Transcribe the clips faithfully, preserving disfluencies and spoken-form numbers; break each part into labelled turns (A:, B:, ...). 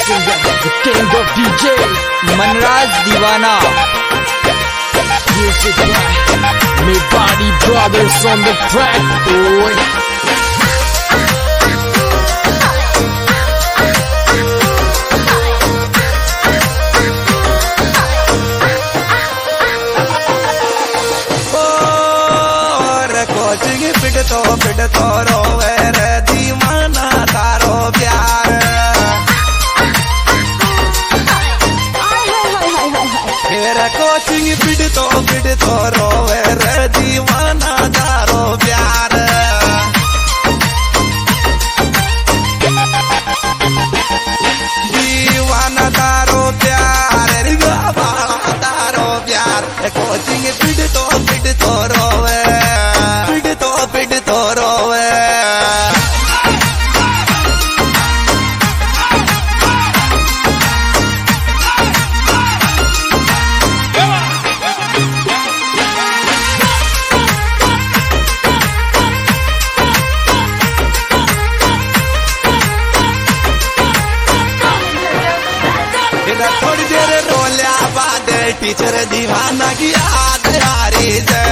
A: singer, the king of D J, Manraj Divana. Music by Me Body Brothers on the track, boy.
B: तो पिट तो रोवे रे दीवाना तारो प्यार मेरा कोचिंग पिट तो पिट तो रोवे रे दीवाना तारो प्यार दीवाना तारो प्यार रे बाला तारो प्यार कोचिंग पिट तो पिट तो रोवे थोड़ी देर रोलिया बाद टीचर दीवाना की याद आ रही है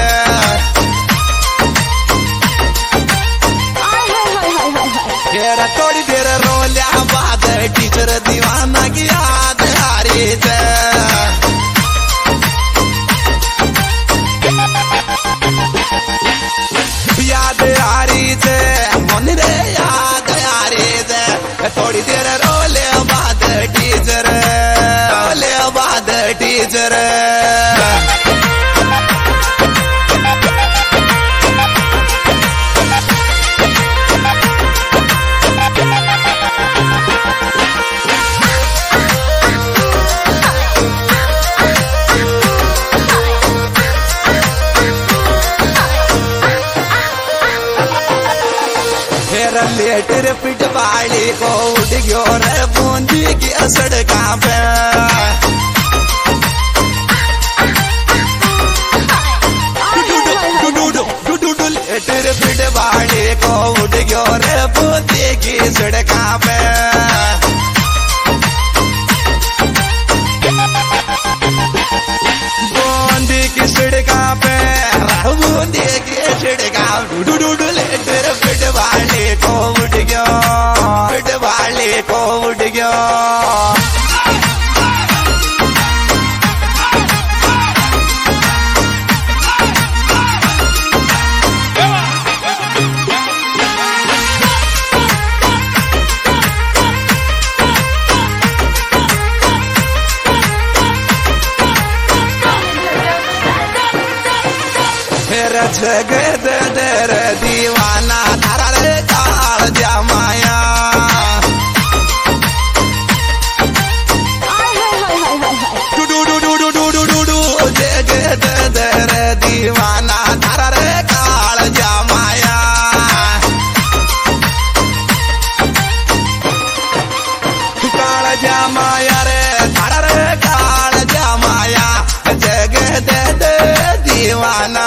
B: तेरा थोड़ी देर रोलिया बाद टीचर दीवाना की याद आ रही है याद आ रही है मन रे याद आ रही है थोड़ी देर रोलिया बाद टीचर टीचर फिर लेटर पिट बाड़ी को उठ गयो रे बूंदी की सड़का पे तेरे पिट बाड़े को उठ गयो रे बूंदी की सड़का पे बूंदी की सड़का पे बूंदी की सड़का डूडू डूडू ले तेरे पिट बाड़े को उठ गयो पिट बाड़े को उठ गयो जगत दर दीवाना तारा रे काल जमाया डू डू डू डू डू डू डू जगत दर दीवाना तारा रे काल जमाया काल जमाया रे तारा रे काल जमाया जगत दीवाना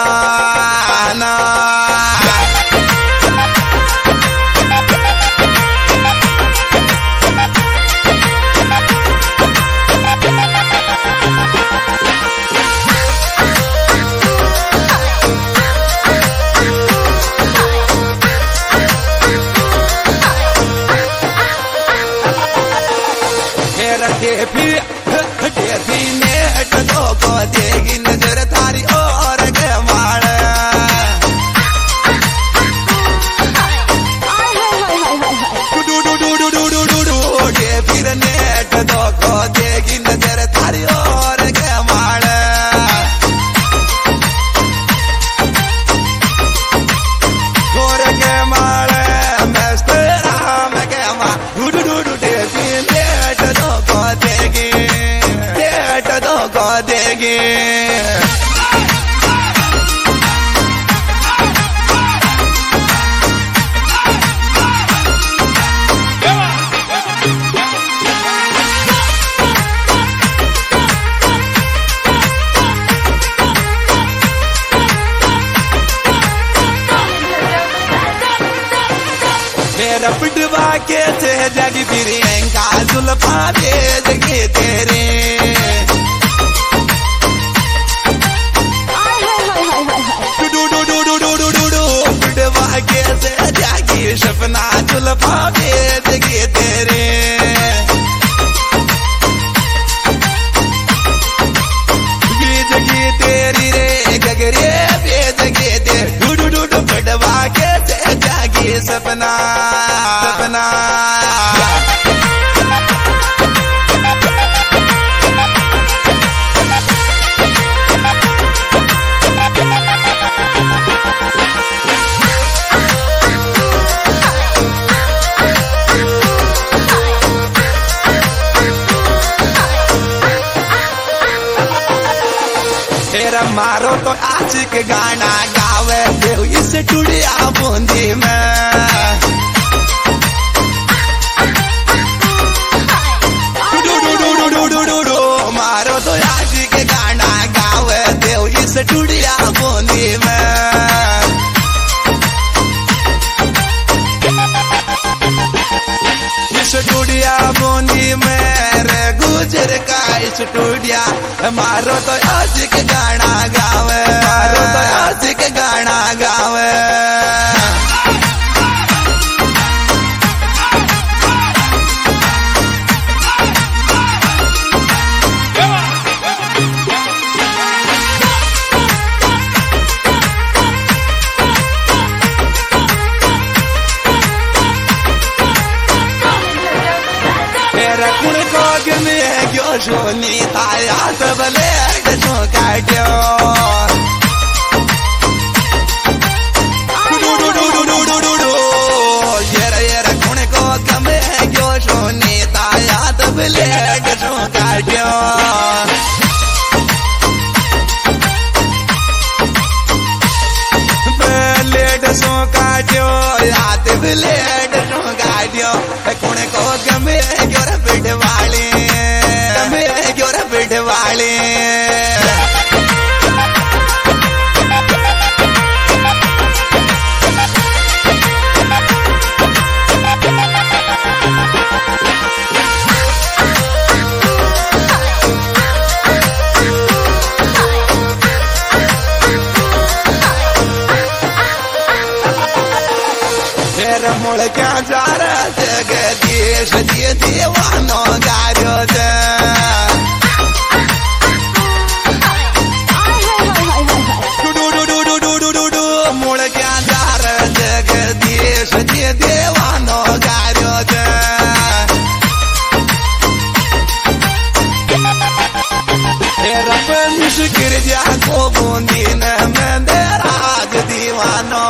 B: टेपी टेपी नेट दो को देगी नजर थारी और के मार डू डू डू डू डू डू डू डू टेपी नेट दो को देगी नजर थारी और के मार और के मार मस्त राम के मार डू डू डू डू टेपी नेट दो को देगी नेट दो को देगी मेरा पिटवा कैसे जगी प्रियंका जुल्फा भेज के तेरे डू डू डू डू डू डू डू डू बुढ़वा कैसे जागी सपना जुल्फा भेज के तेरे भेज के तेरी रे गगरे भेज के तेरे डू डू डू डू बुढ़वा कैसे जागी सपना सपना तेरा मारो तो आशिक गाना गावे देव इस टुड़िया बूंदी में डू डू डू डू डू डू डू डू मारो तो आशिक गाना गावे देव इस टुड़िया बूंदी में इस टुड़िया बूंदी में रे गुजर का इस टुड़िया मारो तो आशिक गाना गावे मारो तो आशिक गाना गावे कुण को में क्यों सोनी ताया तबले गजो काट्यो डू डू डू डू डू डू डू डू येरा येरा कुण को में क्यों सोनी ताया तबले गजो काट्यो ब्लेड सो काट्यो याद ब्लेड सो काट्यो कुण को गमे क्यों बिठवाले क्यों बिठवाले मुड़ क्या जा रहा जगदीश दिए दीवानो गारो दे डू डू डू डू डू डू डू डू मुड़ क्या जा रहा जगदीश दिए दीवानो गारो दे तेरा पेश गिर जा को बूंदी न मैं राज दीवानो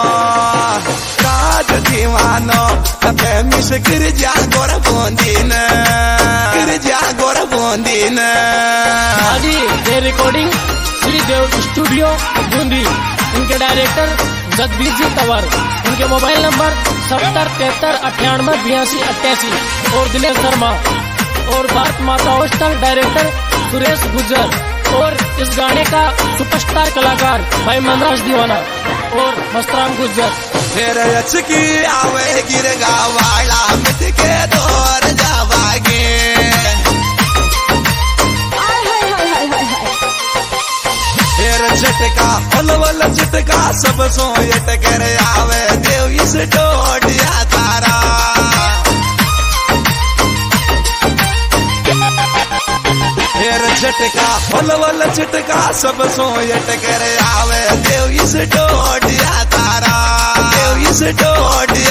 B: दीवानो मिस गिर जा गोर बूंदी न गिर जा गोर बूंदी न
A: आदि ये रिकॉर्डिंग श्री देव स्टूडियो बूंदी। उनके डायरेक्टर जगदीश जी तंवर। उनके मोबाइल नंबर सत्तर तिहत्तर अट्ठानवे बयासी अट्ठासी और दिनेश शर्मा और भारत माता हॉस्टल डायरेक्टर सुरेश गुज्जर और इस गाने का सुपरस्टार कलाकार भाई मनराज दीवाना और मस्तराम गुज्जर।
B: फिर अचकी आवे गिरगा वाला मिट के दौर जावागे फिर झटका पलवल झटका सब सोयट कर आवे देव इस डोडिया तारा फिर झटका पलवल झटका सब सोयट कर आवे देव इस डोडिया तारा देव इस डोडिया